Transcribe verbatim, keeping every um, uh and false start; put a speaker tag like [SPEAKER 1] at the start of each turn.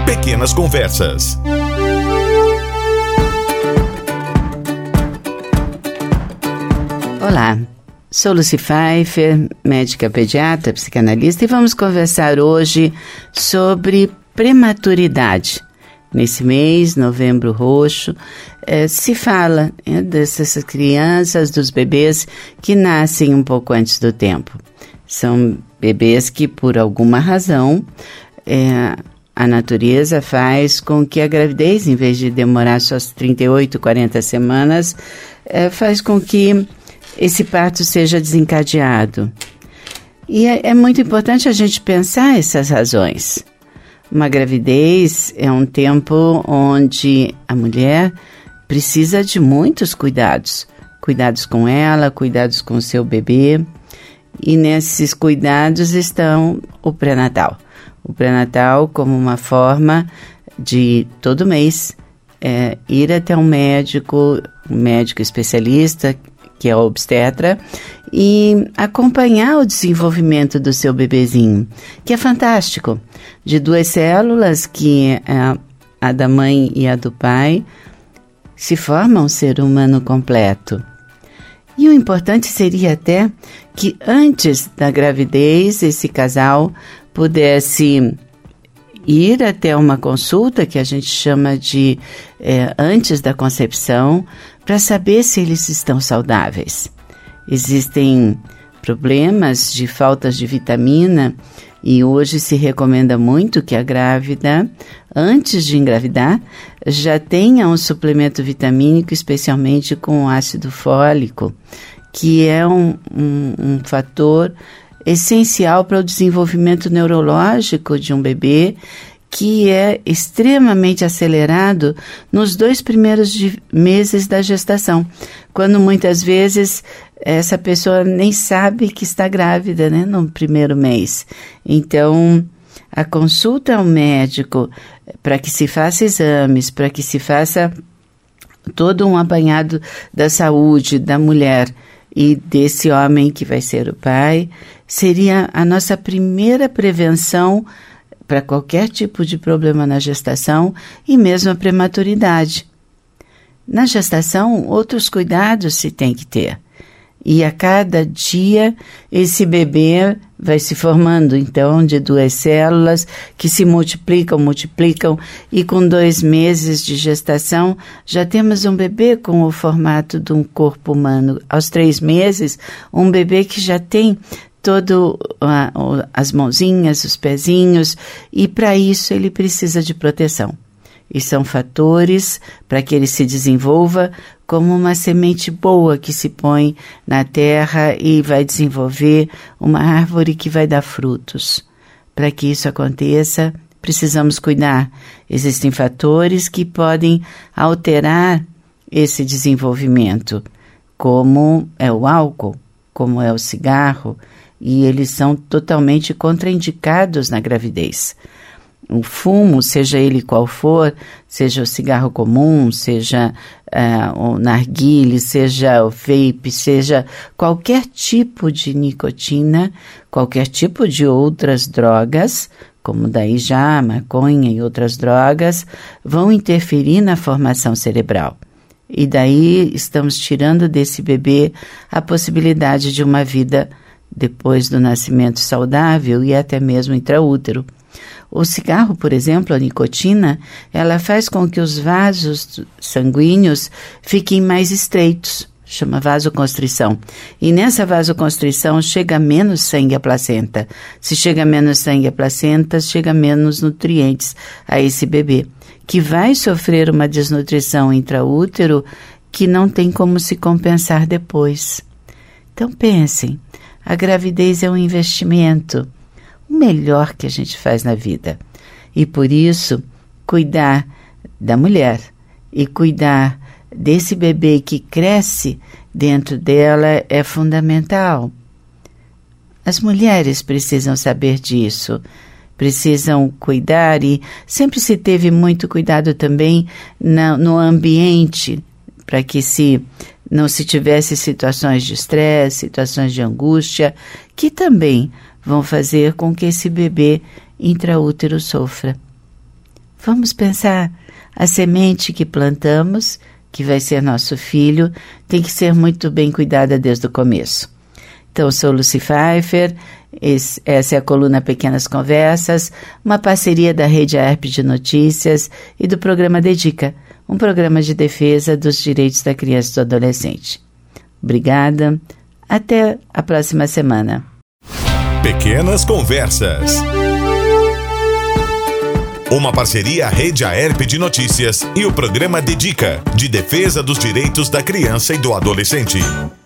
[SPEAKER 1] Pequenas Conversas.
[SPEAKER 2] Olá, sou Lucy Pfeiffer, médica pediatra, psicanalista, e vamos conversar hoje sobre prematuridade. Nesse mês, Novembro Roxo, eh, se fala eh, dessas crianças, dos bebês que nascem um pouco antes do tempo. São bebês que, por alguma razão, eh, a natureza faz com que a gravidez, em vez de demorar só trinta e oito, quarenta semanas, eh, faz com que esse parto seja desencadeado. E é, é muito importante a gente pensar essas razões. Uma gravidez é um tempo onde a mulher precisa de muitos cuidados. Cuidados com ela, cuidados com o seu bebê. E nesses cuidados estão o pré-natal. O pré-natal como uma forma de, todo mês, é, ir até um médico, um médico especialista, que é o obstetra, e acompanhar o desenvolvimento do seu bebezinho, que é fantástico. De duas células, que é a da mãe e a do pai, se forma um ser humano completo. E o importante seria até que antes da gravidez esse casal pudesse ir até uma consulta, que a gente chama de é, antes da concepção, para saber se eles estão saudáveis. Existem problemas de faltas de vitamina e hoje se recomenda muito que a grávida, antes de engravidar, já tenha um suplemento vitamínico, especialmente com ácido fólico, que é um, um, um fator essencial para o desenvolvimento neurológico de um bebê, que é extremamente acelerado nos dois primeiros de, meses da gestação, quando muitas vezes essa pessoa nem sabe que está grávida, né, no primeiro mês. Então, a consulta ao médico para que se faça exames, para que se faça todo um apanhado da saúde da mulher e desse homem que vai ser o pai, seria a nossa primeira prevenção para qualquer tipo de problema na gestação e mesmo a prematuridade. Na gestação, outros cuidados se tem que ter. E a cada dia, esse bebê vai se formando, então, de duas células que se multiplicam, multiplicam, e com dois meses de gestação, já temos um bebê com o formato de um corpo humano. Aos três meses, um bebê que já tem todo uh, as mãozinhas, os pezinhos, e para isso ele precisa de proteção. E são fatores para que ele se desenvolva como uma semente boa que se põe na terra e vai desenvolver uma árvore que vai dar frutos. Para que isso aconteça, precisamos cuidar. Existem fatores que podem alterar esse desenvolvimento, como é o álcool, como é o cigarro, e eles são totalmente contraindicados na gravidez. O fumo, seja ele qual for, seja o cigarro comum, seja uh, o narguile, seja o vape, seja qualquer tipo de nicotina, qualquer tipo de outras drogas, como daí já a maconha e outras drogas, vão interferir na formação cerebral. E daí estamos tirando desse bebê a possibilidade de uma vida depois do nascimento saudável e até mesmo intraútero. O cigarro, por exemplo, a nicotina, ela faz com que os vasos sanguíneos fiquem mais estreitos, chama vasoconstrição. E nessa vasoconstrição chega menos sangue à placenta. Se chega menos sangue à placenta, chega menos nutrientes a esse bebê, que vai sofrer uma desnutrição intraútero que não tem como se compensar depois. Então pensem, a gravidez é um investimento, o melhor que a gente faz na vida. E por isso, cuidar da mulher e cuidar desse bebê que cresce dentro dela é fundamental. As mulheres precisam saber disso, precisam cuidar, e sempre se teve muito cuidado também na, no ambiente, para que se não se tivesse situações de estresse, situações de angústia, que também vão fazer com que esse bebê intraútero sofra. Vamos pensar, a semente que plantamos, que vai ser nosso filho, tem que ser muito bem cuidada desde o começo. Então, eu sou Lucy Pfeiffer, esse, essa é a coluna Pequenas Conversas, uma parceria da Rede A E R P de Notícias e do programa Dedica, um programa de defesa dos direitos da criança e do adolescente. Obrigada, até a próxima semana.
[SPEAKER 1] Pequenas Conversas. Uma parceria Rede A E R P de Notícias e o programa Dedica, de defesa dos direitos da criança e do adolescente.